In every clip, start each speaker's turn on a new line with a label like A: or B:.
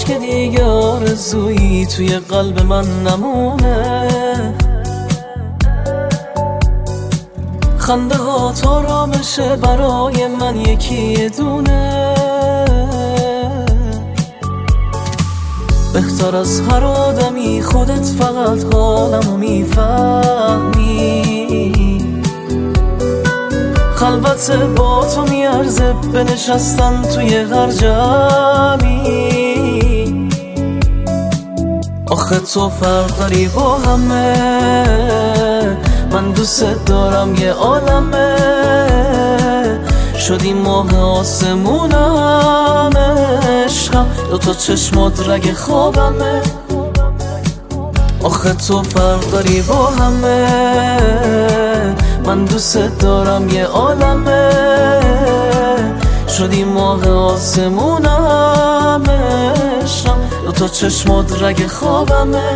A: که دیگه آرزویی توی قلب من نمونه. خنده ها تا رامشه برای من یکی دونه. بهتر از هر آدمی خودت فقط حالمو میفهمی. خلوت با تو میارزه بنشستن توی هر جمعی. آخه تو فرق داری با همه، من دوست دارم یه عالمه. شدی ماه آسمونم عشقم، دوتا چشمات رگ خوابمه. آخه تو فرق داری با همه، من دوست دارم یه عالمه. شدی ماه آسمونم عشقم، دوتا چشمات رگ خوابمه.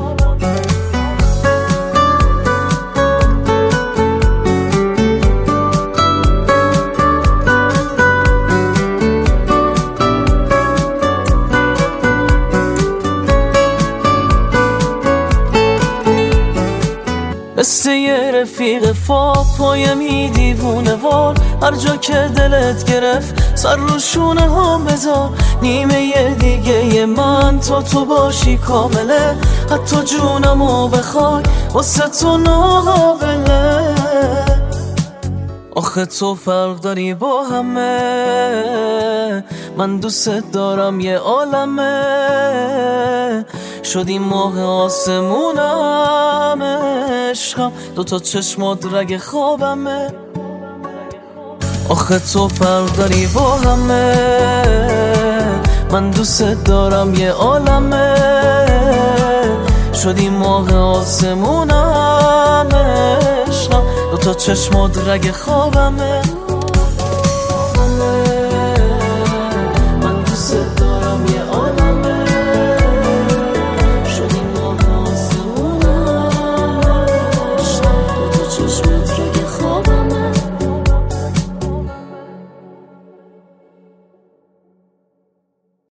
A: مثل یه رفیق فاق پایمی دیوونه وار، هر جا که دلت گرفت سر رو شونه ها بذار. نیمه یه دیگه ی من تو باشی کامله، حتی جونمو بخوای واسه تو ناقابله. آخه تو فرق داری با همه، من دوست دارم یه عالمه. شدی ماه آسمونم عشقم، دوتا چشمات رگ خوابمه. آخه تو فرق داری با همه، من دوست دارم یه عالمه. شدی ماه آسمونم عشقم، دوتا چشمات رگ خوابمه.